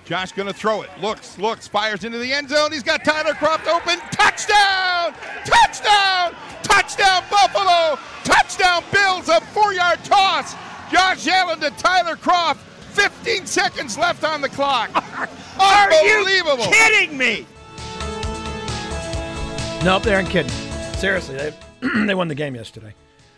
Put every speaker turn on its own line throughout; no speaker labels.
Josh going to throw it. Looks, fires into the end zone. He's got Tyler Kroft open. Touchdown! Touchdown! Touchdown, Buffalo! Touchdown, Bills! A 4-yard toss. Josh Allen to Tyler Kroft. 15 seconds left on the clock. Unbelievable.
Are you kidding me?
Nope, they aren't kidding. Seriously, they won the game yesterday.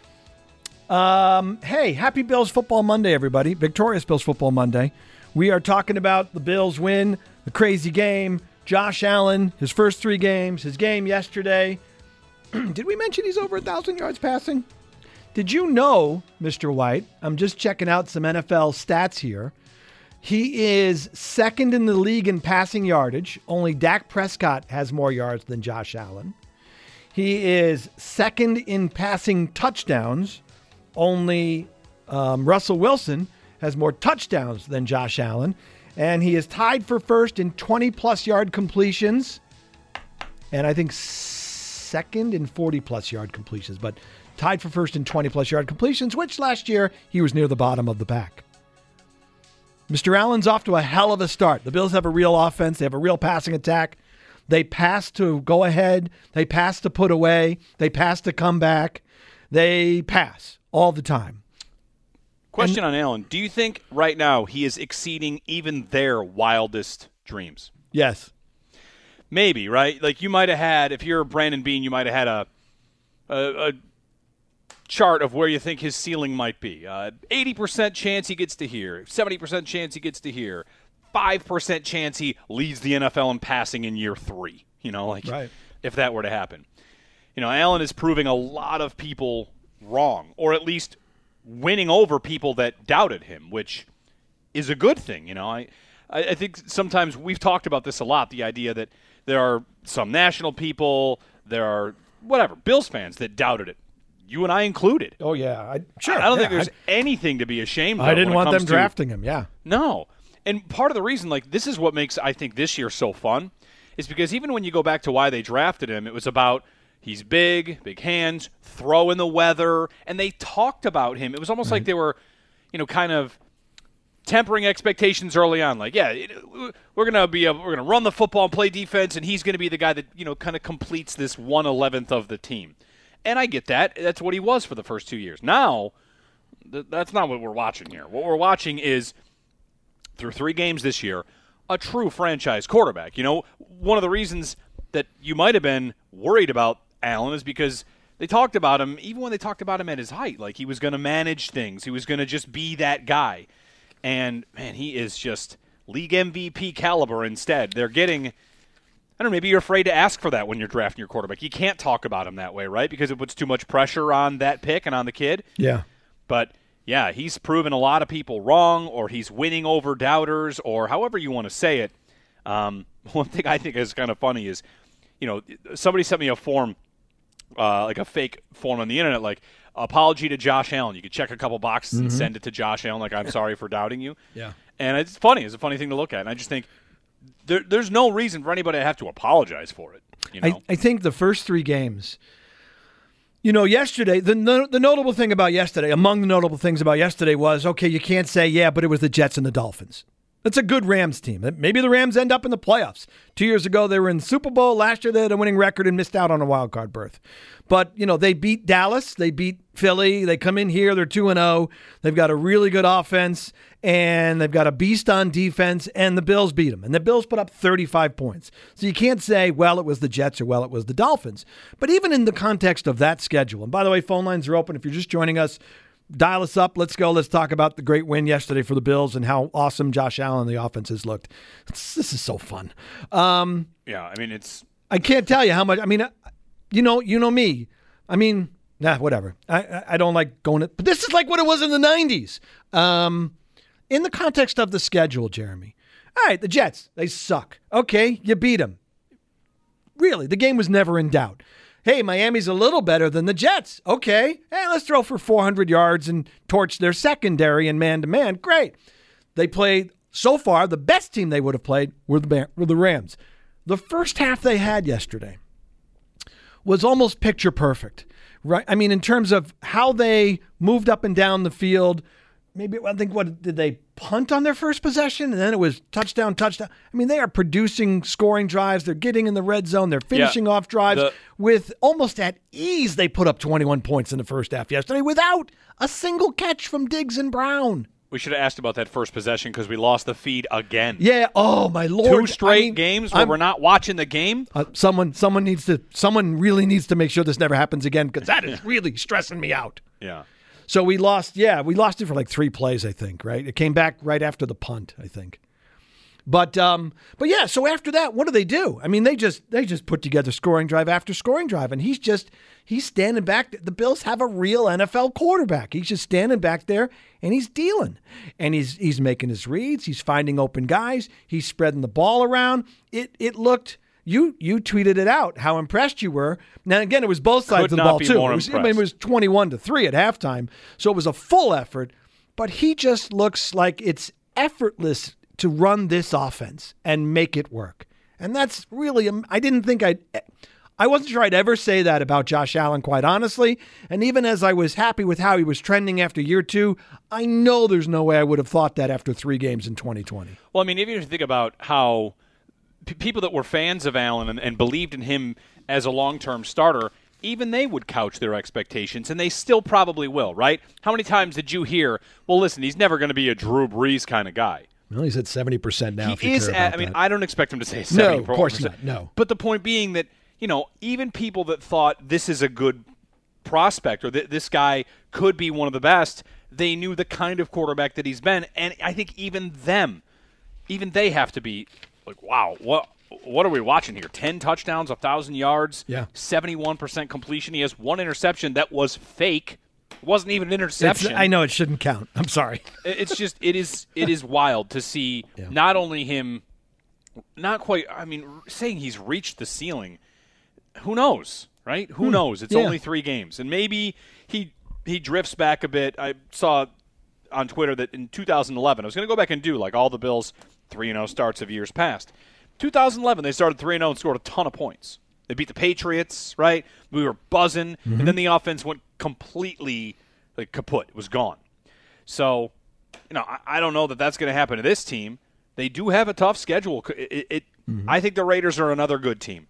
Hey, happy Bills Football Monday, everybody. Victorious Bills Football Monday. We are talking about the Bills win, the crazy game, Josh Allen, his first 3 games, his game yesterday. Did we mention he's over 1,000 yards passing? Did you know, Mr. White, I'm just checking out some NFL stats here. He is second in the league in passing yardage. Only Dak Prescott has more yards than Josh Allen. He is second in passing touchdowns. Only Russell Wilson has more touchdowns than Josh Allen. And he is tied for first in 20-plus yard completions. And I think second in 40-plus yard completions. But tied for first in 20-plus yard completions, which last year he was near the bottom of the pack. Mr. Allen's off to a hell of a start. The Bills have a real offense. They have a real passing attack. They pass to go ahead. They pass to put away. They pass to come back. They pass all the time.
Question on Allen. Do you think right now he is exceeding even their wildest dreams?
Yes.
Maybe, right? Like you might have had, if you're Brandon Beane, you might have had a chart of where you think his ceiling might be. 80% chance he gets to here. 70% chance he gets to here. 5% chance he leads the NFL in passing in year 3. You know, like
right.
If that were to happen. You know, Allen is proving a lot of people wrong, or at least winning over people that doubted him, which is a good thing. You know, I think sometimes we've talked about this a lot, the idea that there are some national people, there are whatever, Bills fans that doubted it. You and I included.
Oh, yeah. Sure.
I don't think there's anything to be ashamed of.
I didn't want them drafting him, yeah.
No. And part of the reason, like, this is what makes, I think, this year so fun, is because even when you go back to why they drafted him, it was about he's big hands, throw in the weather, and they talked about him. It was almost like they were, you know, kind of tempering expectations early on. Like, yeah, we're gonna run the football and play defense, and he's going to be the guy that, you know, kind of completes this 1/11th of the team. And I get that. That's what he was for the first 2 years. Now, that's not what we're watching here. What we're watching is, through 3 games this year, a true franchise quarterback. You know, one of the reasons that you might have been worried about Allen is because they talked about him, even when they talked about him at his height, like he was going to manage things. He was going to just be that guy. And, man, he is just league MVP caliber instead. They're getting, I don't know, maybe you're afraid to ask for that when you're drafting your quarterback. You can't talk about him that way, right? Because it puts too much pressure on that pick and on the kid.
Yeah.
But, yeah, he's proven a lot of people wrong, or he's winning over doubters, or however you want to say it. One thing I think is kind of funny is, you know, somebody sent me a form, like a fake form on the internet, like, apology to Josh Allen. You could check a couple boxes and send it to Josh Allen, like, I'm sorry for doubting you.
Yeah.
And it's funny. It's a funny thing to look at. And I just think there's no reason for anybody to have to apologize for it. You know?
I think the first 3 games, you know, yesterday, the notable thing about yesterday, among the notable things about yesterday was, okay, you can't say, yeah, but it was the Jets and the Dolphins. That's a good Rams team. Maybe the Rams end up in the playoffs. 2 years ago, they were in the Super Bowl. Last year, they had a winning record and missed out on a wild card berth. But, you know, they beat Dallas. They beat Philly. They come in here. They're 2-0. They've got a really good offense, and they've got a beast on defense, and the Bills beat them. And the Bills put up 35 points. So you can't say, well, it was the Jets or, well, it was the Dolphins. But even in the context of that schedule, and by the way, phone lines are open. If you're just joining us, dial us up. Let's go. Let's talk about the great win yesterday for the Bills and how awesome Josh Allen and the offense has looked. This is so fun.
Yeah, I mean,
I can't tell you how much. I mean, you know me. I mean, whatever. I don't like going to, but this is like what it was in the 90s. In the context of the schedule, Jeremy. All right, the Jets, they suck. Okay, you beat them. Really, the game was never in doubt. Hey, Miami's a little better than the Jets. Okay. Hey, let's throw for 400 yards and torch their secondary and man-to-man. Great. They played, so far, the best team they would have played were the Rams. The first half they had yesterday was almost picture perfect, right? I mean, in terms of how they moved up and down the field, maybe I think what did they punt on their first possession, and then it was touchdown. I mean, they are producing scoring drives. They're getting in the red zone. They're finishing off drives with almost at ease. They put up 21 points in the first half yesterday without a single catch from Diggs and Brown.
We should have asked about that first possession because we lost the feed again.
Yeah. Oh my Lord!
2 straight games where we're not watching the game.
Someone really needs to make sure this never happens again because that is really stressing me out.
Yeah.
So we lost it for like 3 plays, I think, right? It came back right after the punt, I think. But yeah, so after that, what do? I mean, they just put together scoring drive after scoring drive, and he's standing back. The Bills have a real NFL quarterback. He's just standing back there, and he's dealing. And he's making his reads. He's finding open guys. He's spreading the ball around. It looked... You tweeted it out, how impressed you were. Now, again, it was both sides of the ball, too. It was 21-3 at halftime, so it was a full effort. But he just looks like it's effortless to run this offense and make it work. And that's really – I wasn't sure I'd ever say that about Josh Allen, quite honestly. And even as I was happy with how he was trending after year 2, I know there's no way I would have thought that after 3 games in 2020.
Well, I mean, even if you think about how – people that were fans of Allen and believed in him as a long-term starter, even they would couch their expectations, and they still probably will, right? How many times did you hear, well, listen, he's never going to be a Drew Brees kind of guy?
Well, he's at 70% now.
He is at, I mean, I don't expect him to say 70%.
No, of course not, no.
But the point being that, even people that thought this is a good prospect or this guy could be one of the best, they knew the kind of quarterback that he's been, and I think even they have to be like, wow, what are we watching here? 10 touchdowns, 1,000 yards, 71% completion. He has 1 interception that was fake. It wasn't even an interception.
I know it shouldn't count. I'm sorry.
It's just it is wild to see not only him, not quite. I mean, saying he's reached the ceiling. Who knows, right? Who knows? It's only 3 games, and maybe he drifts back a bit. I saw on Twitter that in 2011, I was going to go back and do like all the Bills 3-0 starts of years past. 2011, they started 3-0 and scored a ton of points. They beat the Patriots, right? We were buzzing, and then the offense went completely kaput. It was gone. So, I don't know that that's going to happen to this team. They do have a tough schedule. I think the Raiders are another good team.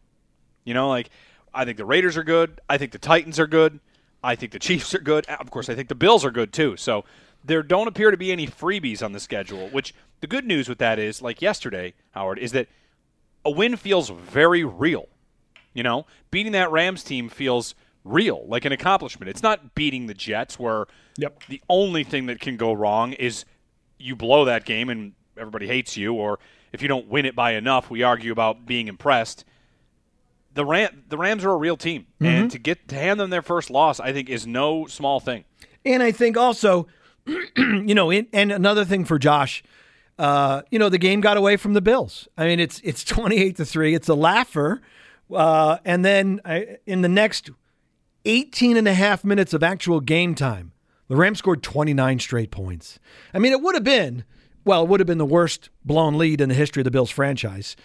I think the Raiders are good. I think the Titans are good. I think the Chiefs are good. Of course, I think the Bills are good too. So there don't appear to be any freebies on the schedule, which the good news with that is, like yesterday, Howard, is that a win feels very real. Beating that Rams team feels real, like an accomplishment. It's not beating the Jets where the only thing that can go wrong is you blow that game and everybody hates you, or if you don't win it by enough, we argue about being impressed. The Rams are a real team, and to hand them their first loss, I think, is no small thing. And I think also,
and another thing for Josh, the game got away from the Bills. I mean, it's 28-3. It's a laugher. And then in the next 18 and a half minutes of actual game time, the Rams scored 29 straight points. I mean, it would have been the worst blown lead in the history of the Bills franchise.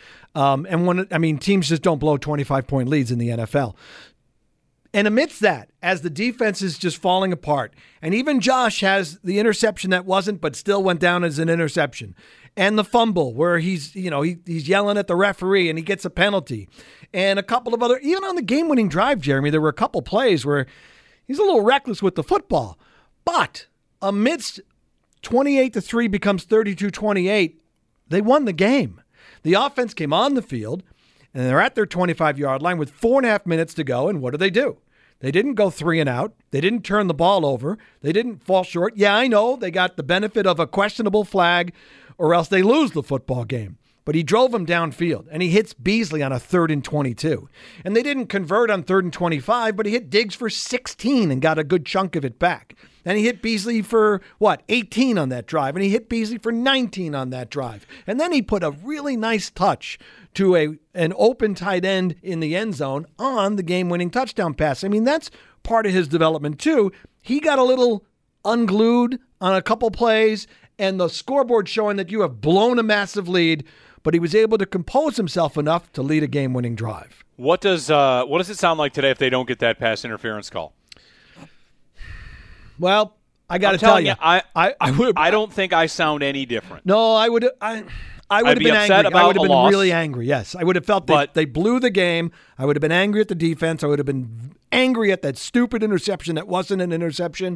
Teams just don't blow 25-point leads in the NFL. And amidst that, as the defense is just falling apart, and even Josh has the interception that wasn't, but still went down as an interception, and the fumble where he's yelling at the referee and he gets a penalty, and a couple of other, even on the game-winning drive, Jeremy, there were a couple plays where he's a little reckless with the football. But amidst 28-3 becomes 32-28, they won the game. The offense came on the field, and they're at their 25-yard line with 4.5 minutes to go, and what do? They didn't go 3 and out. They didn't turn the ball over. They didn't fall short. Yeah, I know they got the benefit of a questionable flag, or else they lose the football game. But he drove him downfield, and he hits Beasley on a 3rd and 22. And they didn't convert on 3rd and 25, but he hit Diggs for 16 and got a good chunk of it back. And he hit Beasley for, 18 on that drive. And he hit Beasley for 19 on that drive. And then he put a really nice touch to an open tight end in the end zone on the game-winning touchdown pass. I mean, that's part of his development, too. He got a little unglued on a couple plays, and the scoreboard showing that you have blown a massive lead, but he was able to compose himself enough to lead a game-winning drive.
What does it sound like today if they don't get that pass interference call?
Well, I got to tell you,
I would. I don't think I sound any different.
No, I would. I would have been angry. I would have been really angry. Yes, I would have felt that they blew the game. I would have been angry at the defense. I would have been angry at that stupid interception that wasn't an interception.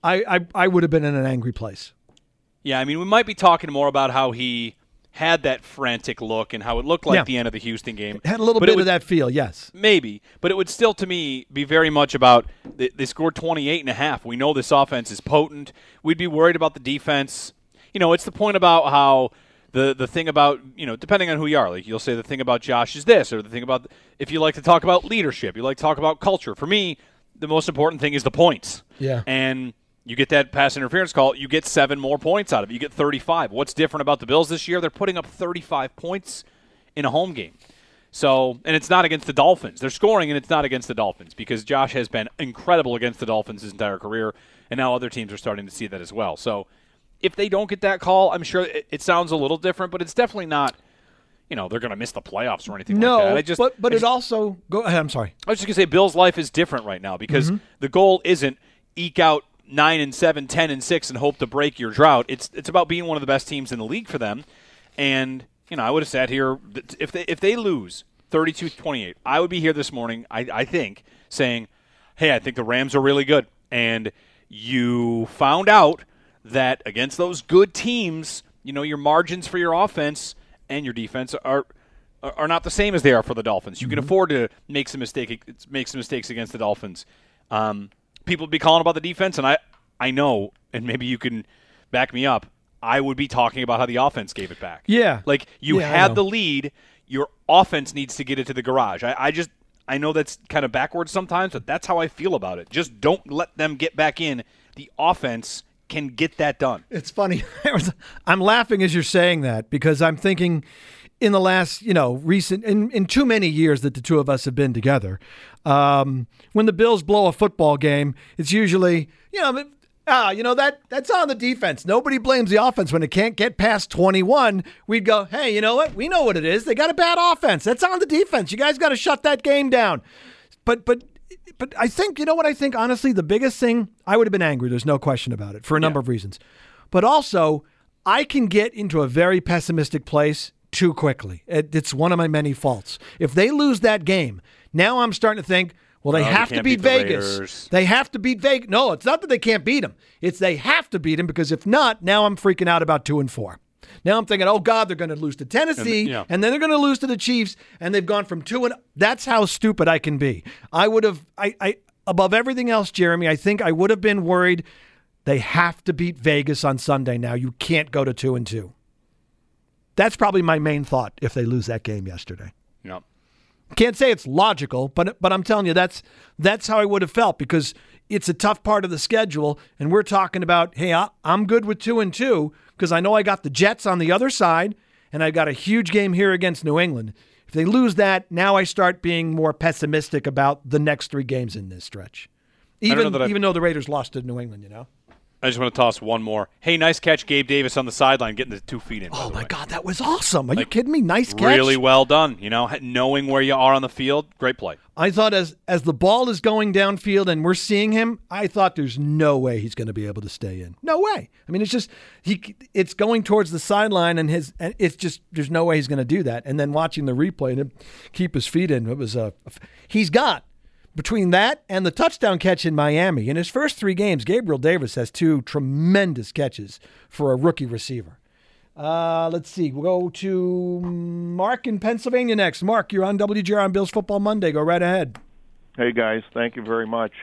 I would have been in an angry place.
Yeah, I mean, we might be talking more about how he had that frantic look and how it looked like the end of the Houston game.
It had a little bit of that feel, yes.
Maybe, but it would still, to me, be very much about they scored 28.5. We know this offense is potent. We'd be worried about the defense. It's the point about how the thing about, depending on who you are, like you'll say the thing about Josh is this, or the thing about, if you like to talk about leadership, you like to talk about culture. For me, the most important thing is the points.
Yeah.
And you get that pass interference call, you get 7 more points out of it. You get 35. What's different about the Bills this year? They're putting up 35 points in a home game. So, and it's not against the Dolphins. They're scoring, and it's not against the Dolphins because Josh has been incredible against the Dolphins his entire career, and now other teams are starting to see that as well. So, if they don't get that call, I'm sure it sounds a little different, but it's definitely not, they're going to miss the playoffs or anything like that.
But it also – go ahead, I'm sorry.
I was just going to say Bill's life is different right now because the goal isn't eke out 9-7, 10-6, and hope to break your drought. It's about being one of the best teams in the league for them. And I would have sat here if they lose 32-28. I would be here this morning. I think saying, "Hey, I think the Rams are really good." And you found out that against those good teams, your margins for your offense and your defense are not the same as they are for the Dolphins. You can afford to make some mistakes against the Dolphins. People be calling about the defense, and I know, and maybe you can back me up, I would be talking about how the offense gave it back.
Yeah.
Like, you had the lead. Your offense needs to get it to the garage. I know that's kind of backwards sometimes, but that's how I feel about it. Just don't let them get back in. The offense can get that done.
It's funny. I'm laughing as you're saying that because I'm thinking in the last, recent, in too many years that the two of us have been together, when the Bills blow a football game, it's usually, that's on the defense. Nobody blames the offense when it can't get past 21. We'd go, hey, you know what? We know what it is. They got a bad offense. That's on the defense. You guys got to shut that game down. But I think, what I think, honestly, the biggest thing, I would have been angry. There's no question about it for a number of reasons. But also, I can get into a very pessimistic place too quickly. It's one of my many faults. If they lose that game, now I'm starting to think, well, they have to beat Vegas. They have to beat Vegas. No, it's not that they can't beat them. It's they have to beat them because if not, now I'm freaking out about 2-4. Now I'm thinking, oh, God, they're going to lose to Tennessee, and then they're going to lose to the Chiefs, and they've gone from 2 and that's how stupid I can be. I would have, above everything else, Jeremy, I think I would have been worried they have to beat Vegas on Sunday now. You can't go to 2-2. That's probably my main thought if they lose that game yesterday.
Yeah.
Can't say it's logical, but I'm telling you, that's how I would have felt because it's a tough part of the schedule, and we're talking about, hey, I'm good with 2-2 because I know I got the Jets on the other side, and I got a huge game here against New England. If they lose that, now I start being more pessimistic about the next 3 games in this stretch. Even though the Raiders lost to New England,
I just want to toss one more. Hey, nice catch, Gabe Davis on the sideline, getting the 2 feet in.
Oh, my God, that was awesome. Are you kidding me? Nice catch.
Really well done. Knowing where you are on the field, great play.
I thought as the ball is going downfield and we're seeing him, I thought there's no way he's going to be able to stay in. No way. I mean, it's going towards the sideline and it's just there's no way he's going to do that. And then watching the replay and him keep his feet in, it was he's got. Between that and the touchdown catch in Miami, in his first 3 games, Gabriel Davis has 2 tremendous catches for a rookie receiver. Let's see. We'll go to Mark in Pennsylvania next. Mark, you're on WGR on Bills Football Monday. Go right ahead.
Hey, guys. Thank you very much.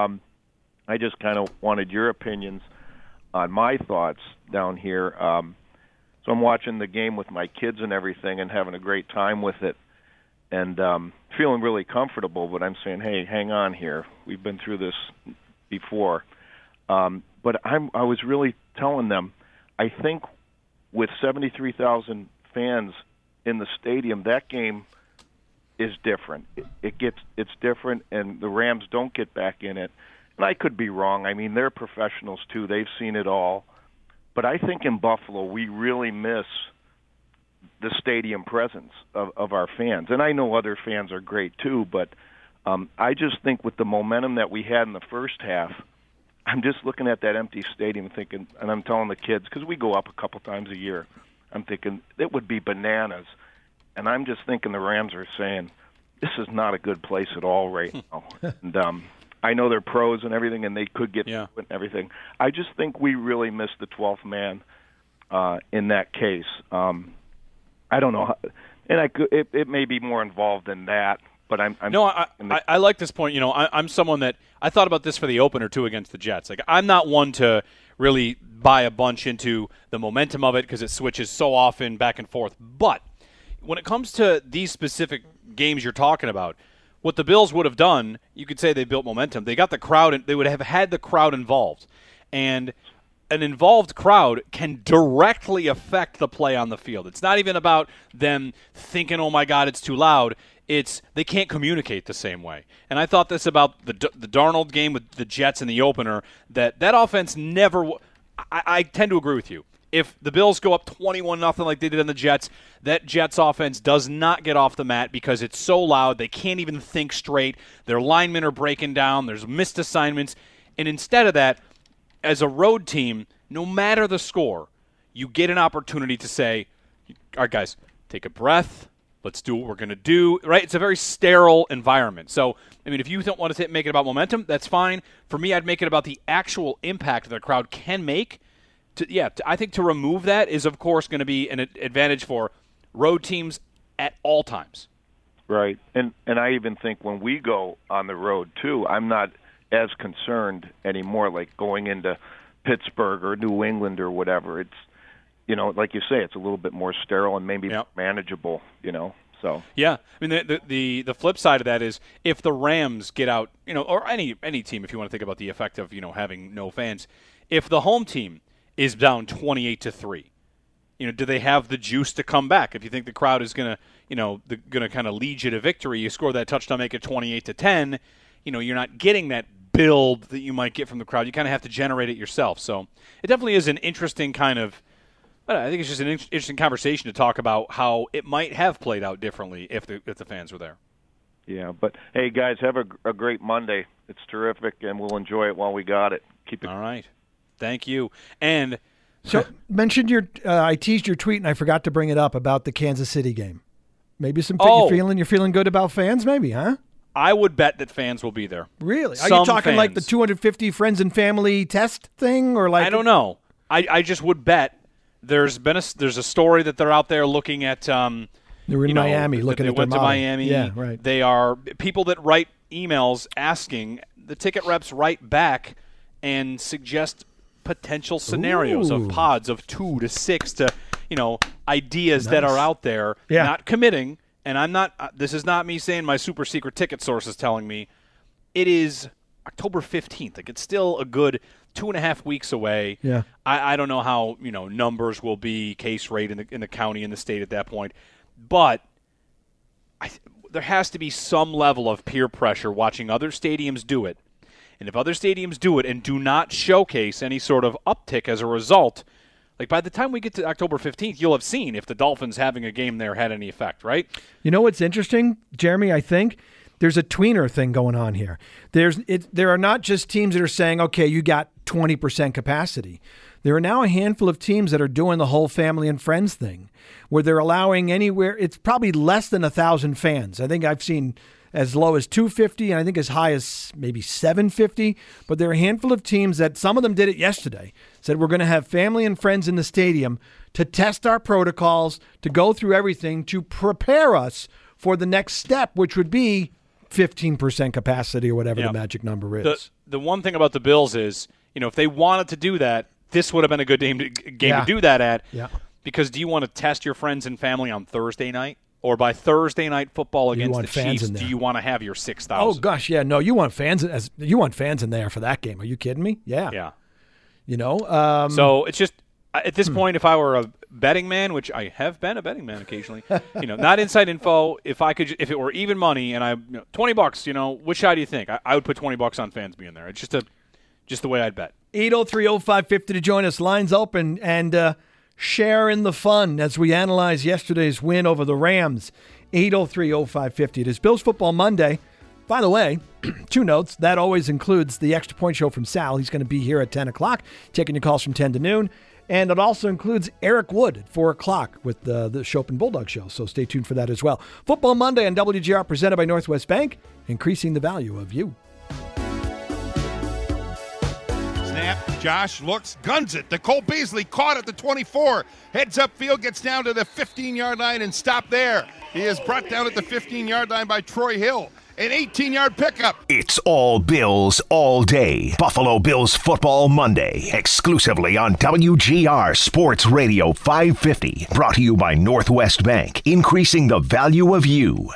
I just kind of wanted your opinions on my thoughts down here. So I'm watching the game with my kids and everything and having a great time with it. And feeling really comfortable, but I'm saying, hey, hang on here. We've been through this before. But I was really telling them, I think with 73,000 fans in the stadium, that game is different. It's different, and the Rams don't get back in it. And I could be wrong. I mean, they're professionals, too. They've seen it all. But I think in Buffalo, we really miss the stadium presence of our fans. And I know other fans are great too, but I just think with the momentum that we had in the first half, I'm just looking at that empty stadium thinking, and I'm telling the kids, because we go up a couple times a year, I'm thinking it would be bananas. And I'm just thinking the Rams are saying, this is not a good place at all right now. And I know they're pros and everything, and they could get through it and everything. I just think we really missed the 12th man in that case. I don't know. And it may be more involved than that. But
I like this point. I'm someone that I thought about this for the opener too against the Jets. Like, I'm not one to really buy a bunch into the momentum of it because it switches so often back and forth. But when it comes to these specific games you're talking about, what the Bills would have done, you could say they built momentum. They got the crowd, and they would have had the crowd involved, and an involved crowd can directly affect the play on the field. It's not even about them thinking, "Oh my God, it's too loud." It's they can't communicate the same way. And I thought this about the Darnold game with the Jets in the opener, that offense never I tend to agree with you. If the Bills go up 21-0 like they did on the Jets, that Jets offense does not get off the mat because it's so loud. They can't even think straight. Their linemen are breaking down. There's missed assignments. And instead of that, as a road team, no matter the score, you get an opportunity to say, all right, guys, take a breath. Let's do what we're going to do, right? It's a very sterile environment. So, I mean, if you don't want to make it about momentum, that's fine. For me, I'd make it about the actual impact that the crowd can make. I think to remove that is, of course, going to be an advantage for road teams at all times.
Right. And I even think when we go on the road, too, I'm not as concerned anymore, like going into Pittsburgh or New England or whatever. It's, like you say, it's a little bit more sterile and maybe manageable, So
yeah, I mean the flip side of that is if the Rams get out, or any team, if you want to think about the effect of having no fans, if the home team is down 28-3, do they have the juice to come back? If you think the crowd is gonna kind of lead you to victory, you score that touchdown, make it 28-10. You're not getting that build that you might get from the crowd. You kind of have to generate it yourself. So it definitely is an interesting kind of. I think it's just an interesting conversation to talk about how it might have played out differently if the fans were there.
Yeah, but hey, guys, have a great Monday. It's terrific, and we'll enjoy it while we got it. Keep it.
All right. Thank you. And
so mentioned I teased your tweet, and I forgot to bring it up about the Kansas City game. Maybe you're feeling good about fans, maybe, huh?
I would bet that fans will be there.
Really? Are you talking
fans.
Like the 250 friends and family test thing, or like?
I don't know. I just would bet. There's a story that they're out there looking at.
They were in Miami looking at their
They went to Miami.
Yeah, right.
They are people that write emails asking the ticket reps write back and suggest potential scenarios of pods of 2 to 6 to ideas that are out there.
Yeah.
Not committing. And I'm not. This is not me saying my super secret ticket source is telling me. It is October 15th. Like, it's still a good 2.5 weeks away.
Yeah.
I don't know how numbers will be, case rate in the county and the state at that point, but there has to be some level of peer pressure watching other stadiums do it, and if other stadiums do it and do not showcase any sort of uptick as a result, like by the time we get to October 15th, you'll have seen if the Dolphins having a game there had any effect, right?
You know what's interesting, Jeremy? I think there's a tweener thing going on here. There are not just teams that are saying, okay, you got 20% capacity. There are now a handful of teams that are doing the whole family and friends thing, where they're allowing anywhere. It's probably less than 1,000 fans. I think I've seen as low as 250, and I think as high as maybe 750. But there are a handful of teams that, some of them did it yesterday, said we're going to have family and friends in the stadium to test our protocols, to go through everything, to prepare us for the next step, which would be 15% capacity or whatever the magic number is.
The one thing about the Bills is, if they wanted to do that, this would have been a good game to do that at.
Yeah.
Because do you want to test your friends and family on Thursday night? Or by Thursday night football against the Chiefs, do you want to have your 6,000?
Oh, gosh, yeah. No, you want fans in there for that game. Are you kidding me? Yeah.
Yeah. So it's just, at this point, if I were a betting man, which I have been a betting man occasionally, not inside info, if it were even money and $20, which side do you think? I would put $20 on fans being there. It's just the way I'd bet.
803-0550 to join us. Lines open and share in the fun as we analyze yesterday's win over the Rams. 803-0550. It is Bills Football Monday. By the way, 2 notes. That always includes the Extra Point Show from Sal. He's going to be here at 10 o'clock, taking your calls from 10 to noon. And it also includes Eric Wood at 4 o'clock with the Chopin Bulldog Show. So stay tuned for that as well. Football Monday on WGR, presented by Northwest Bank, increasing the value of you.
Snap. Josh looks, guns it to Cole Beasley, caught at the 24. Heads upfield, gets down to the 15-yard line and stopped there. He is brought down at the 15-yard line by Troy Hill. An 18-yard pickup.
It's all Bills all day. Buffalo Bills Football Monday, exclusively on WGR Sports Radio 550. Brought to you by Northwest Bank, increasing the value of you.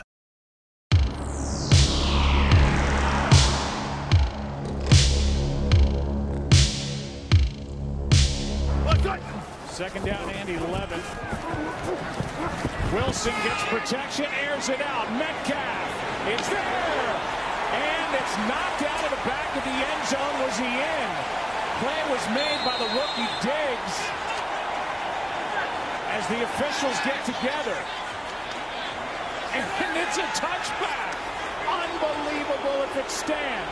Second down and 11. Wilson gets protection, airs it out. Metcalf. It's there, and it's knocked out of the back of the end zone. Was he in? Play was made by the rookie Diggs as the officials get together. And it's a touchback. Unbelievable if it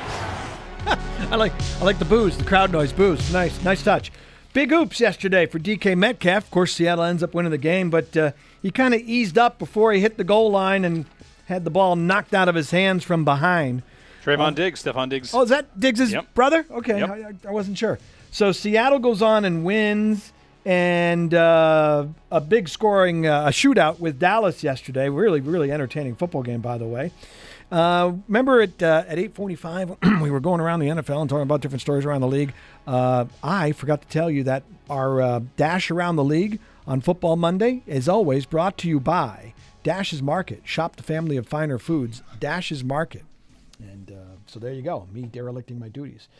stands.
I like the boos, the crowd noise boos. Nice touch. Big oops yesterday for DK Metcalf. Of course, Seattle ends up winning the game, but he kind of eased up before he hit the goal line and had the ball knocked out of his hands from behind.
Trayvon Diggs, Stephon Diggs.
Oh, is that Diggs' brother? Okay,
Yep.
I wasn't sure. So Seattle goes on and wins, and a big scoring a shootout with Dallas yesterday. Really, really entertaining football game, by the way. Remember at 8:45, we were going around the NFL and talking about different stories around the league. I forgot to tell you that our Dash Around the League on Football Monday is always brought to you by Dash's Market. Shop the family of finer foods. Dash's Market. And so there you go. Me derelicting my duties.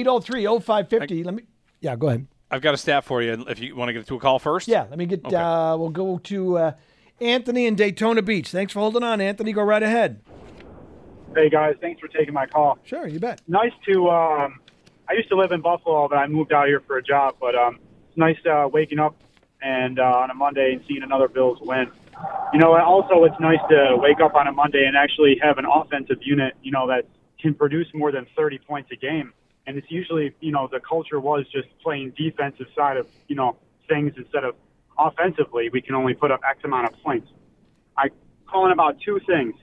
803-0550. Go ahead.
I've got a stat for you if you want to get to a call first.
Yeah, let me get,
Okay.
We'll go to Anthony in Daytona Beach. Thanks for holding on, Anthony. Go right ahead.
Hey, guys. Thanks for taking my call.
Sure, you bet.
Nice to I used to live in Buffalo, but I moved out here for a job. But it's nice waking up and on a Monday and seeing another Bills win. You know, also it's nice to wake up on a Monday and actually have an offensive unit, you know, that can produce more than 30 points a game. And it's usually, you know, the culture was just playing defensive side of, you know, things instead of offensively. We can only put up X amount of points. I calling about 2 things.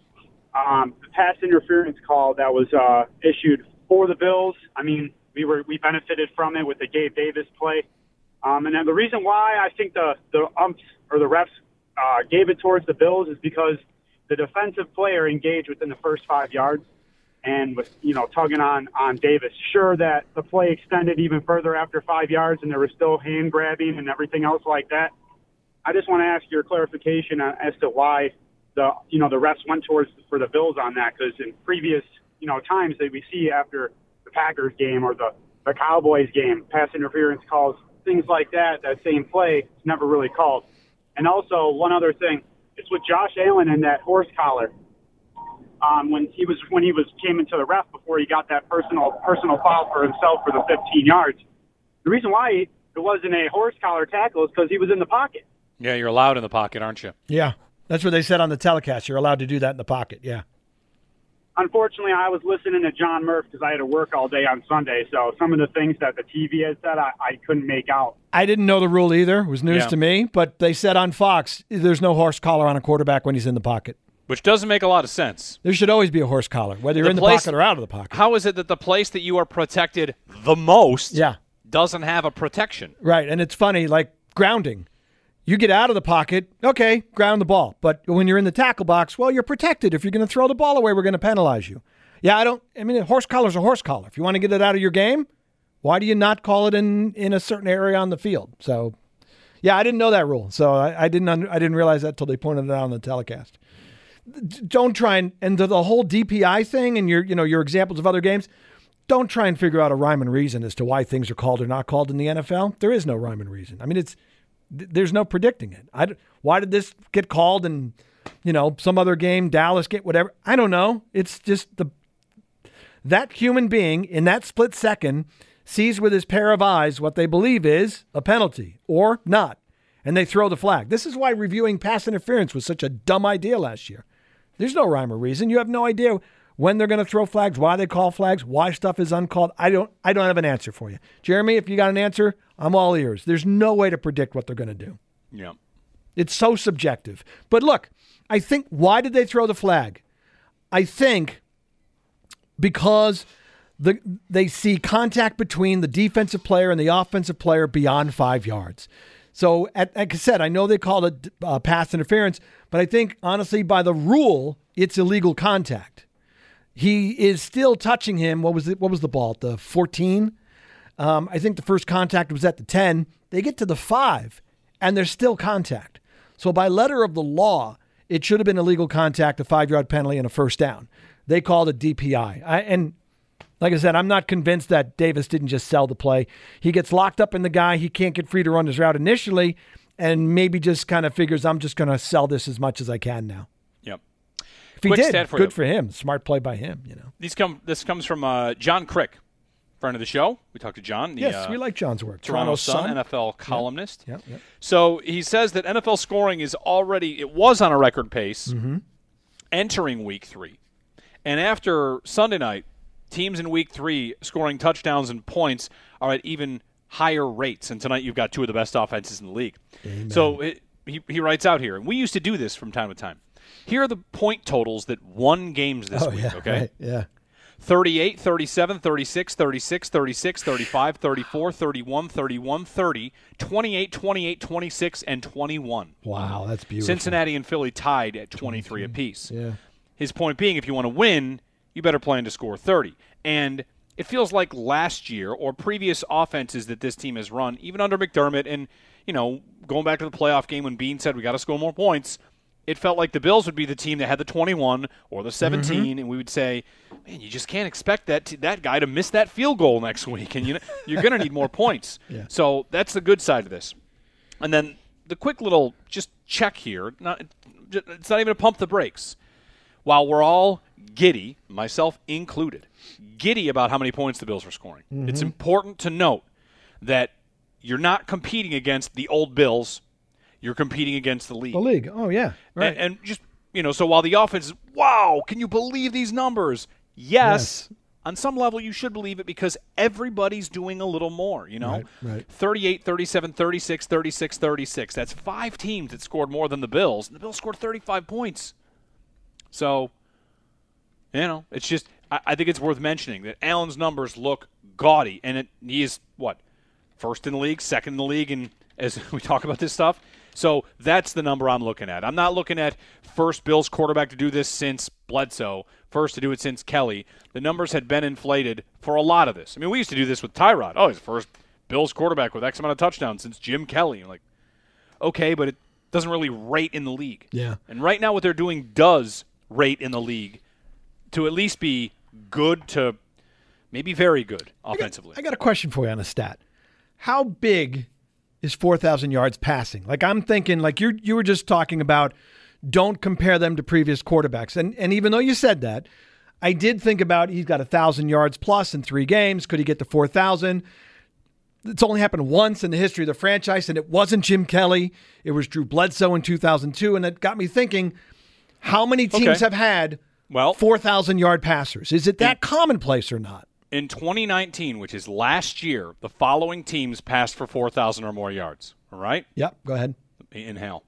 The pass interference call that was issued for the Bills. I mean, we benefited from it with the Gabe Davis play. And then the reason why I think the umps or the refs gave it towards the Bills is because the defensive player engaged within the first 5 yards and was, you know, tugging on Davis. Sure that the play extended even further after 5 yards and there was still hand grabbing and everything else like that. I just want to ask your clarification as to why the refs went towards for the Bills on that, because in previous, you know, times that we see after the Packers game or the Cowboys game, pass interference calls, things like that same play, it's never really called. And also one other thing, it's with Josh Allen and that horse collar. When he came into the ref before he got that personal foul for himself for the 15 yards. The reason why it wasn't a horse collar tackle is because he was in the pocket.
Yeah, you're allowed in the pocket, aren't you?
Yeah, that's what they said on the telecast. You're allowed to do that in the pocket, yeah.
Unfortunately, I was listening to John Murph because I had to work all day on Sunday, so some of the things that the TV had said, I couldn't make out.
I didn't know the rule either. It was news to me, but they said on Fox there's no horse collar on a quarterback when he's in the pocket.
Which doesn't make a lot of sense.
There should always be a horse collar, whether you're in the pocket or out of the pocket.
How is it that the place that you are protected the most
Yeah.
doesn't have a protection?
Right, and it's funny, like grounding. You get out of the pocket, okay, ground the ball. But when you're in the tackle box, well, you're protected. If you're going to throw the ball away, we're going to penalize you. Yeah, I mean, a horse collar's a horse collar. If you want to get it out of your game, why do you not call it in a certain area on the field? So, yeah, I didn't know that rule. So I didn't realize that until they pointed it out on the telecast. Don't try and the whole DPI thing and your examples of other games, don't try and figure out a rhyme and reason as to why things are called or not called in the NFL. There is no rhyme and reason. I mean, there's no predicting it. Why did this get called and, some other game, Dallas get whatever? I don't know. It's just that human being in that split second sees with his pair of eyes what they believe is a penalty or not, and they throw the flag. This is why reviewing pass interference was such a dumb idea last year. There's no rhyme or reason. You have no idea when they're going to throw flags, why they call flags, why stuff is uncalled. I don't have an answer for you. Jeremy, if you got an answer, I'm all ears. There's no way to predict what they're going to do.
Yeah.
It's so subjective. But look, I think, why did they throw the flag? I think because they see contact between the defensive player and the offensive player beyond 5 yards. So, like I said, I know they called it pass interference, but I think, honestly, by the rule, it's illegal contact. He is still touching him. What was the ball? At the 14? I think the first contact was at the 10. They get to the 5, and there's still contact. So by letter of the law, it should have been illegal contact, a 5-yard penalty, and a first down. They called it DPI. And like I said, I'm not convinced that Davis didn't just sell the play. He gets locked up in the guy. He can't get free to run his route initially, and maybe just kind of figures, I'm just going to sell this as much as I can now.
Yep.
If he did, good for him. Smart play by him.
This comes from John Crick, friend of the show. We talked to John.
Yes, we like John's work.
Toronto Sun, NFL columnist.
Yep.
So he says that NFL scoring was on a record pace entering Week 3. And after Sunday night, teams in Week 3 scoring touchdowns and points are at even higher rates. And tonight you've got two of the best offenses in the league.
Amen.
So he writes out here, and we used to do this from time to time. Here are the point totals that won games this week,
yeah,
okay?
Right, yeah.
38, 37, 36, 36, 36, 35, 34, 31, 31, 30, 28, 28, 26, and 21.
Wow, that's beautiful.
Cincinnati and Philly tied at 23 apiece.
Yeah.
His point being, if you want to win, you better plan to score 30. And it feels like last year or previous offenses that this team has run, even under McDermott and, going back to the playoff game when Bean said we got to score more points, it felt like the Bills would be the team that had the 21 or the 17, and we would say, man, you just can't expect that guy to miss that field goal next week, and you're going to need more points.
Yeah.
So that's the good side of this. And then the quick little just check here, it's not even a pump the brakes. While we're all giddy, myself included, giddy about how many points the Bills are scoring, it's important to note that you're not competing against the old Bills. You're competing against the league.
The league. Oh, yeah. Right.
And just, so while the offense is, wow, can you believe these numbers? Yes. On some level, you should believe it because everybody's doing a little more,
Right.
38, 37, 36, 36, 36. That's 5 teams that scored more than the Bills. And the Bills scored 35 points. So, it's just, I think it's worth mentioning that Allen's numbers look gaudy. And he is, first in the league, second in the league, and as we talk about this stuff. So that's the number I'm looking at. I'm not looking at first Bills quarterback to do this since Bledsoe, first to do it since Kelly. The numbers had been inflated for a lot of this. I mean, we used to do this with Tyrod. Oh, he's the first Bills quarterback with X amount of touchdowns since Jim Kelly. You're like, okay, but it doesn't really rate in the league.
Yeah.
And right now what they're doing does rate in the league to at least be good to maybe very good offensively.
I got a question for you on a stat. How big is 4,000 yards passing? Like, I'm thinking, like you were just talking about, don't compare them to previous quarterbacks. And even though you said that, I did think about, he's got 1,000 yards plus in 3 games. Could he get to 4,000? It's only happened once in the history of the franchise, and it wasn't Jim Kelly. It was Drew Bledsoe in 2002, and it got me thinking, how many teams have had 4,000-yard passers? Is it that commonplace or not?
In 2019, which is last year, the following teams passed for 4,000 or more yards. All right?
Yep, go ahead.
Inhale.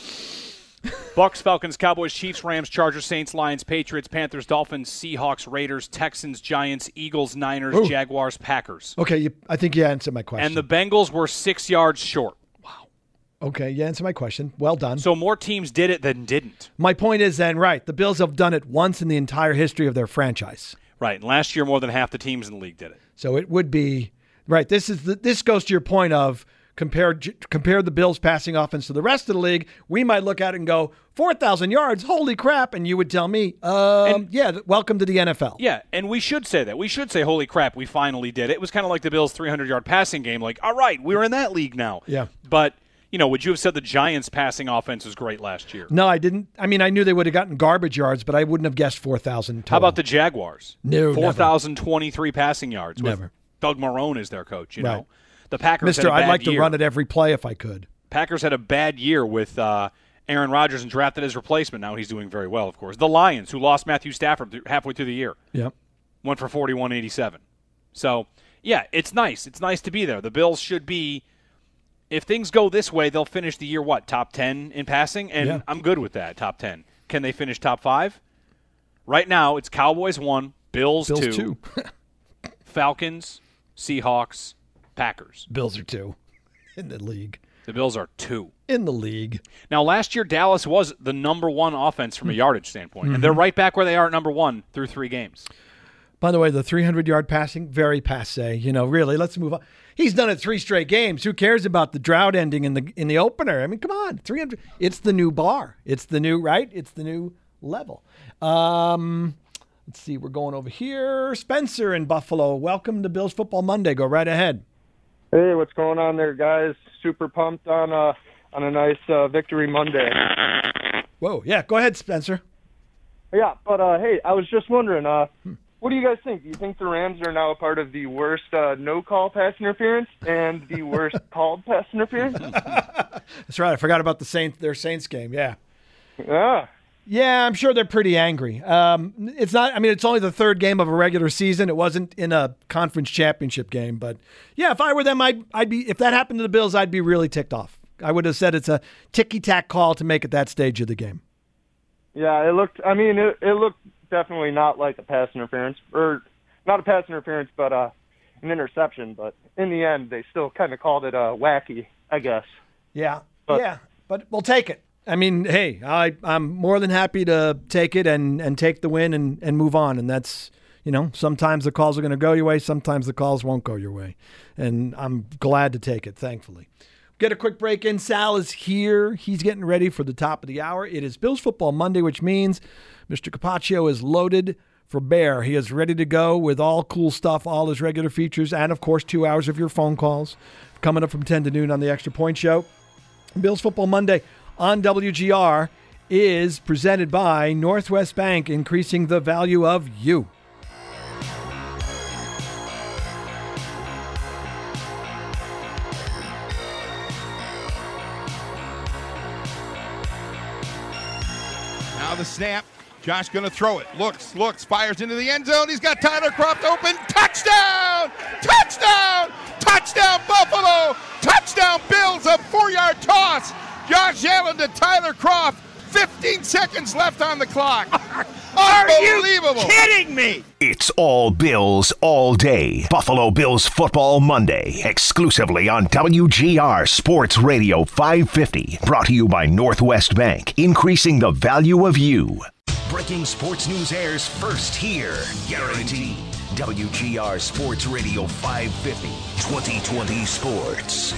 Bucks, Falcons, Cowboys, Chiefs, Rams, Chargers, Saints, Lions, Patriots, Panthers, Dolphins, Seahawks, Raiders, Texans, Giants, Eagles, Niners, Jaguars, Packers.
Okay, I think you answered my question.
And the Bengals were 6 yards short. Wow.
Okay, you answered my question. Well done.
So more teams did it than didn't.
My point is then, right, the Bills have done it once in the entire history of their franchise.
Right, and last year more than half the teams in the league did it.
So it would be right. This goes to your point of compare the Bills' passing offense to the rest of the league. We might look at it and go 4,000 yards, holy crap, and you would tell me, welcome to the NFL.
Yeah, and we should say that. We should say, holy crap, we finally did it. It was kind of like the Bills' 300-yard passing game. Like, all right, we're in that league now.
Yeah,
but. Would you have said the Giants' passing offense was great last year?
No, I didn't. I mean, I knew they would have gotten garbage yards, but I wouldn't have guessed 4,000 total.
How about the Jaguars?
No,
4,023 passing yards.
Never.
With Doug Marrone as their coach,
right.
know. The Packers
Mister,
had a bad
I'd like
year.
to run it every play if I could.
Packers had a bad year with Aaron Rodgers and drafted his replacement. Now he's doing very well, of course. The Lions, who lost Matthew Stafford halfway through the year, went for 41-87. So, yeah, it's nice. It's nice to be there. The Bills should be, if things go this way, they'll finish the year, top 10 in passing? And I'm good with that, top 10. Can they finish top 5? Right now, it's Cowboys 1, Bills 2. Falcons, Seahawks, Packers.
Bills are 2 in the league.
The Bills are 2
in the league.
Now, last year, Dallas was the number 1 offense from a yardage standpoint, and they're right back where they are at number 1 through 3 games.
By the way, the 300-yard passing, very passé. Really, let's move on. He's done it 3 straight games. Who cares about the drought ending in the opener? I mean, come on, 300. It's the new bar. It's the new It's the new level. Let's see. We're going over here. Spencer in Buffalo. Welcome to Bills Football Monday. Go right ahead.
Hey, what's going on there, guys? Super pumped on a nice victory Monday.
Whoa, yeah, go ahead, Spencer.
Yeah, but hey, I was just wondering, what do you guys think? Do you think the Rams are now a part of the worst no-call pass interference and the worst called pass interference?
That's right. I forgot about their Saints game. Yeah.
Yeah.
Yeah, I'm sure they're pretty angry. It's not. I mean, it's only the 3rd game of a regular season. It wasn't in a conference championship game, but yeah, if I were them, I'd be. If that happened to the Bills, I'd be really ticked off. I would have said it's a ticky-tack call to make it that stage of the game.
Yeah, it looked. I mean, it looked definitely not like a pass interference, or not a pass interference, but an interception. But in the end, they still kind of called it wacky, I guess.
Yeah, but we'll take it. I mean, hey, I'm more than happy to take it and take the win and move on. And that's, sometimes the calls are going to go your way. Sometimes the calls won't go your way. And I'm glad to take it, thankfully. Get a quick break in. Sal is here. He's getting ready for the top of the hour. It is Bills Football Monday, which means Mr. Capaccio is loaded for bear. He is ready to go with all cool stuff, all his regular features, and, of course, 2 hours of your phone calls coming up from 10 to noon on the Extra Point Show. Bills Football Monday on WGR is presented by Northwest Bank, increasing the value of you.
Now the snap. Josh going to throw it. Looks, fires into the end zone. He's got Tyler Kroft open. Touchdown! Touchdown! Touchdown, Buffalo! Touchdown, Bills! A 4-yard toss. Josh Allen to Tyler Kroft. 15 seconds left on the clock. Unbelievable.
Are you kidding me?
It's all Bills all day. Buffalo Bills Football Monday. Exclusively on WGR Sports Radio 550. Brought to you by Northwest Bank. Increasing the value of you. Breaking sports news airs first here. Guaranteed. WGR Sports Radio 550. 2020 Sports.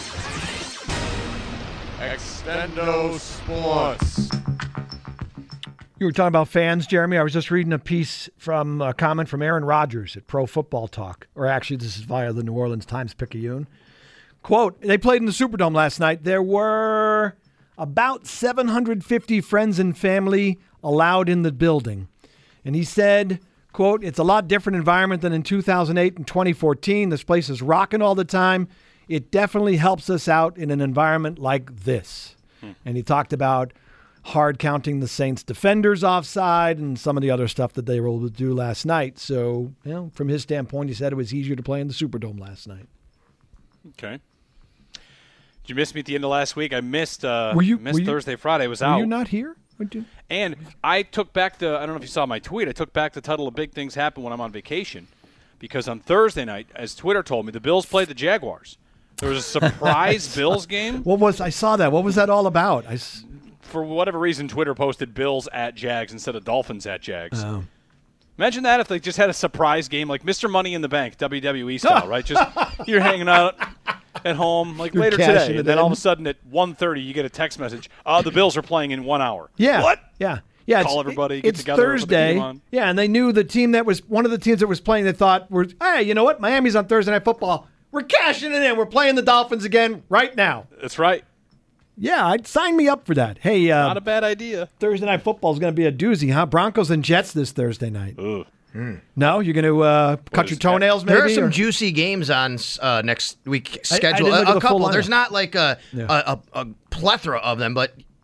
Extendo Sports.
You were talking about fans, Jeremy. I was just reading a comment from Aaron Rodgers at Pro Football Talk. Or actually, this is via the New Orleans Times-Picayune. Quote, they played in the Superdome last night. There were about 750 friends and family allowed in the building. And he said, quote, it's a lot different environment than in 2008 and 2014. This place is rocking all the time. It definitely helps us out in an environment like this. And he talked about hard counting the Saints defenders offside and some of the other stuff that they were able to do last night. So, from his standpoint, he said it was easier to play in the Superdome last night.
Okay. Did you miss me at the end of last week? I missed Thursday, Friday. I was out.
Were you not here?
And I took back I don't know if you saw my tweet, I took back the title of Big Things Happen when I'm on vacation. Because on Thursday night, as Twitter told me, the Bills played the Jaguars. There was a surprise Bills game.
I saw that. What was that all about?
For whatever reason, Twitter posted Bills at Jags instead of Dolphins at Jags.
Oh.
Imagine that if they just had a surprise game like Mr. Money in the Bank, WWE style, right? Just you're hanging out at home like later today, and then all of a sudden at 1:30 you get a text message. The Bills are playing in 1 hour.
Yeah.
What?
Yeah.
Call everybody, get
it's
together.
Thursday. Yeah, and they knew the team that was one of the teams that was playing. They thought, hey, you know what? Miami's on Thursday Night Football. We're cashing it in. We're playing the Dolphins again right now.
That's right.
Yeah, I'd sign me up for that. Hey,
not a bad idea.
Thursday Night Football is going to be a doozy, huh? Broncos and Jets this Thursday night.
Ugh.
No, you're going to cut your toenails, maybe?
There are some juicy games on next week scheduled.
I
a couple.
lineup.
There's not like a plethora of them, but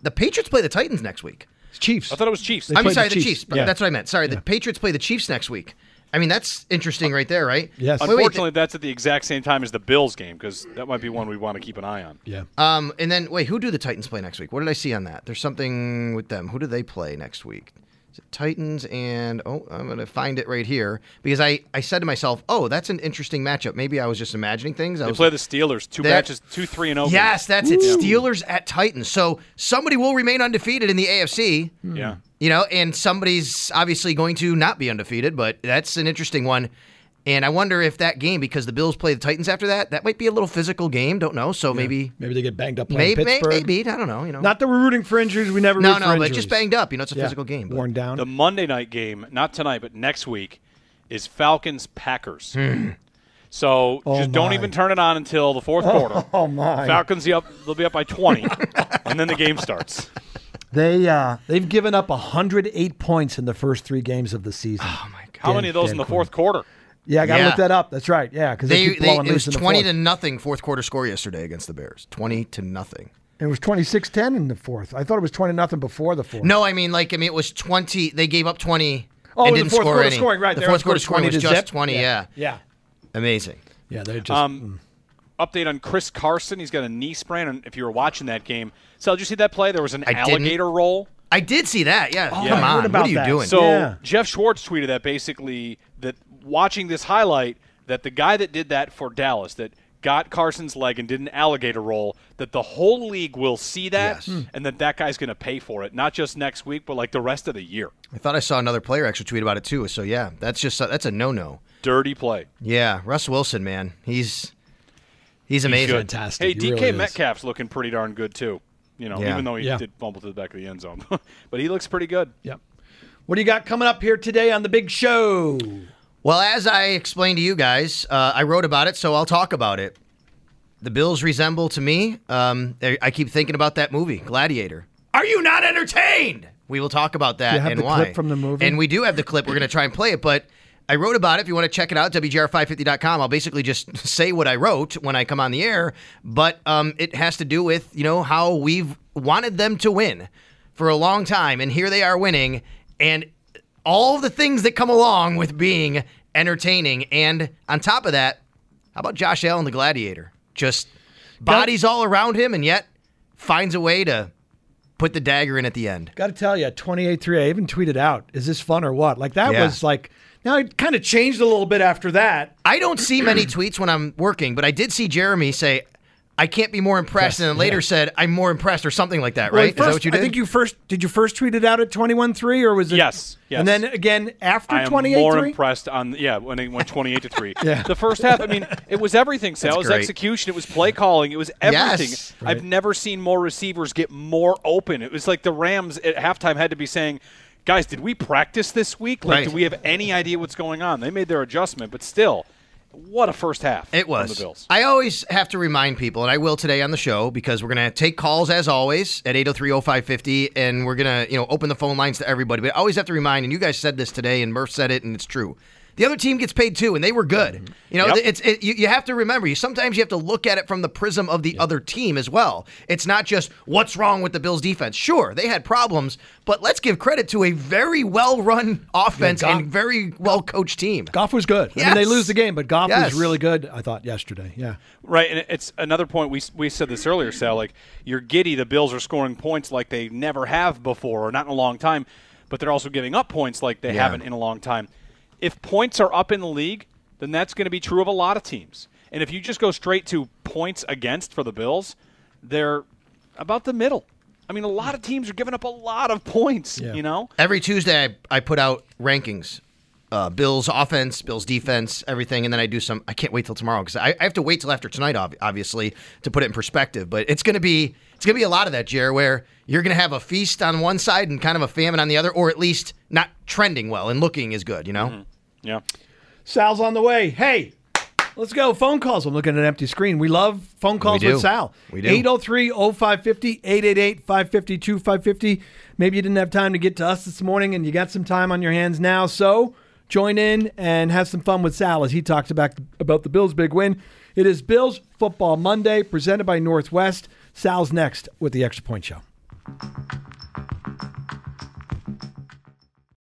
the Patriots play the Titans next week.
It's Chiefs.
I thought it was Chiefs.
They
I'm
play
sorry,
the
the
Chiefs.
Chiefs. But
Yeah.
That's what I meant. Sorry, the Patriots play the Chiefs next week. I mean, that's interesting right there, right?
Yes.
Wait, wait,
Unfortunately, that's at the exact same time as the Bills game because that might be one we want to keep an eye on.
Yeah.
And then, wait, who do the Titans play next week? What did I see on that? There's something with them. Who do they play next week? Is it Titans and, I'm going to find it right here. Because I said to myself, that's an interesting matchup. Maybe I was just imagining things.
They play the Steelers. Two matches, 2-3-0.
Yes, that's it. Steelers at Titans. So somebody will remain undefeated in the AFC.
Yeah.
You know, and somebody's obviously going to not be undefeated, but that's an interesting one. And I wonder if that game, because the Bills play the Titans after that might be a little physical game. Don't know. So maybe
they get banged up playing Pittsburgh.
Maybe. I don't know. You know,
Not that we're rooting for injuries. We never root for injuries.
but just banged up. You know, it's a physical game. But.
Worn down.
The Monday night game, not tonight, but next week, is Falcons-Packers. So just don't even turn it on until the fourth quarter.
Oh, my.
Falcons, they'll be up by 20, and then the game starts.
They've given up 108 points in the first 3 games of the season.
Oh, my God.
How many of those in the fourth quarter?
Yeah, I got to look that up. That's right. Yeah, because they keep blowing
it was
loose in the
20-0 fourth quarter score yesterday against the Bears. 20-0.
It was 26-10 in the fourth. I thought it was 20-0 before the fourth.
No, I mean it was 20. They gave up 20
and
and
the
didn't
fourth
score
quarter
any.
scoring, right.
The
They
fourth quarter
scored
scoring was
20 to
just
zip.
20. Yeah. Amazing.
Yeah, they're just.
Update on Chris Carson. He's got a knee sprain. And if you were watching that game, Sal, did you see that play? There was an alligator roll.
I did see that. Yeah.
Oh,
Come
I heard
on.
about
What are you
that.
doing?
So Jeff Schwartz tweeted that basically that watching this highlight, that the guy that did that for Dallas, that got Carson's leg and did an alligator roll, that the whole league will see that and that guy's going to pay for it, not just next week, but like the rest of the year.
I thought I saw another player actually tweet about it too. So yeah, that's a no-no.
Dirty play.
Yeah, Russ Wilson, man, he's amazing.
Good.
Fantastic.
Hey,
He
DK
really is.
Metcalf's looking pretty darn good too. You know, even though he did fumble to the back of the end zone, but he looks pretty good.
Yep. What do you got coming up here today on the big show?
Well, as I explained to you guys, I wrote about it, so I'll talk about it. The Bills resemble to me. I keep thinking about that movie, Gladiator. Are you not entertained? We will talk about that
Do you have
and
the
why.
clip from the movie?
And we do have the clip. We're going to try and play it, but I wrote about it. If you want to check it out, WGR550.com. I'll basically just say what I wrote when I come on the air, but it has to do with, how we've wanted them to win for a long time, and here they are winning, and all the things that come along with being entertaining. And on top of that, how about Josh Allen, the Gladiator? Just bodies all around him, and yet finds a way to put the dagger in at the end.
Got to tell you, 28-3, I even tweeted out, is this fun or what? Like, that was like, now it kind of changed a little bit after that.
I don't see many tweets when I'm working, but I did see Jeremy say, I can't be more impressed, and then later said, I'm more impressed, or something like that, right?
Well,
Is that what you did?
I think did you first tweet it out at 21-3, or was it?
Yes.
And then again after
I am
28-3?
more impressed when it went 28-3.
Yeah.
The first half, I mean, it was everything, Sal. It was
great.
execution. It was play calling. It was everything.
Yes.
I've never seen more receivers get more open. It was like the Rams at halftime had to be saying, guys, did we practice this week? Like,
Right.
do we have any idea what's going on? They made their adjustment, but still, what a first half
It was.
from the Bills.
I always have to remind people, and I will today on the show, because we're going to take calls as always at 803-0550, and we're going to open the phone lines to everybody. But I always have to remind, and you guys said this today, and Murph said it, and it's true. The other team gets paid too, and they were good. You have to remember, sometimes you have to look at it from the prism of the other team as well. It's not just what's wrong with the Bills defense. Sure, they had problems, but let's give credit to a very well-run offense and very well-coached team.
Goff was good. I mean,
Yes.
they lose the game, but Goff
Yes.
was really good, I thought, yesterday. Yeah.
Right, and it's another point. We said this earlier, Sal. Like, you're giddy. The Bills are scoring points like they never have before, or not in a long time, but they're also giving up points like they haven't in a long time. If points are up in the league, then that's going to be true of a lot of teams. And if you just go straight to points against for the Bills, they're about the middle. I mean, a lot of teams are giving up a lot of points,
Every Tuesday, I put out rankings. Bills offense, Bills defense, everything, and then I do some. I can't wait till tomorrow because I have to wait till after tonight, obviously, to put it in perspective. But it's gonna be a lot of that, Jer, where you're gonna have a feast on one side and kind of a famine on the other, or at least not trending well and looking as good.
Yeah.
Sal's on the way. Hey, let's go. Phone calls. I'm looking at an empty screen. We love phone calls
We do.
with Sal.
We do.
803-0550, 888-552-550. Maybe you didn't have time to get to us this morning and you got some time on your hands now. So join in and have some fun with Sal as he talks about the Bills' big win. It is Bills Football Monday presented by Northwest. Sal's next with the Extra Point Show.